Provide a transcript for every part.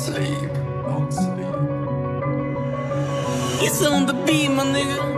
sleep, don't sleep. It's on the beat, my nigga.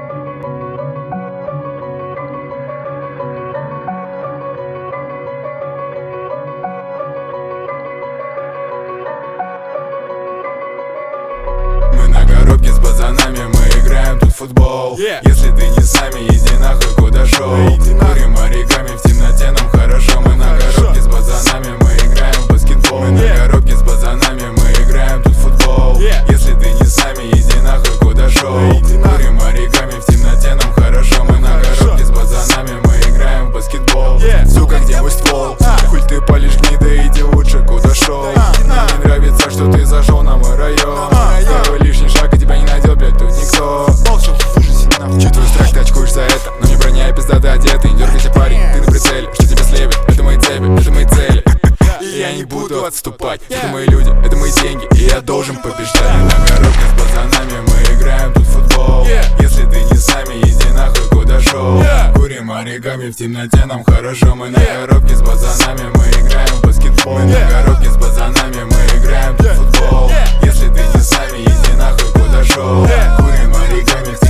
Мы на коробке с пацанами, мы играем тут в футбол. Если ты не с нами, иди нахуй, куда шел. Курим оригами в темноте, нам хорошо. Мы на коробке с пацанами, мы играем в баскетбол. Мы на коробке с пацанами, мы играем тут в футбол. Если ты не с нами, иди нахуй, куда шел. Курим оригами в темноте, нам хорошо. Мы на коробке с пацанами, мы играем в баскетбол. Сука, где мой ствол? Хуль ты палишь, гнида, иди лучше, куда шел. Мне не нравится, что ты зашел на мой район. Первый лишний шаг, и тебя не найдет, блядь, тут никто. Чувствую страх, ты очкуешь за это. Но не броня, пиздата одета. Не дергайся, парень, ты на прицеле. Что тебя слепит? Это мои цепи, это мои цели. И я не буду отступать. Это мои люди, это мои деньги, и я должен побеждать. Мы на коробке с пацанами, мы играем тут в футбол. Если ты не с нами, иди нахуй, куда шел. Курим оригами в темноте, нам хорошо. Мы на коробке с пацанами, мы играем в баскетбол. Мы на коробке с пацанами, мы играем тут в футбол. Если ты не с нами, иди нахуй, куда шел. Курим оригами в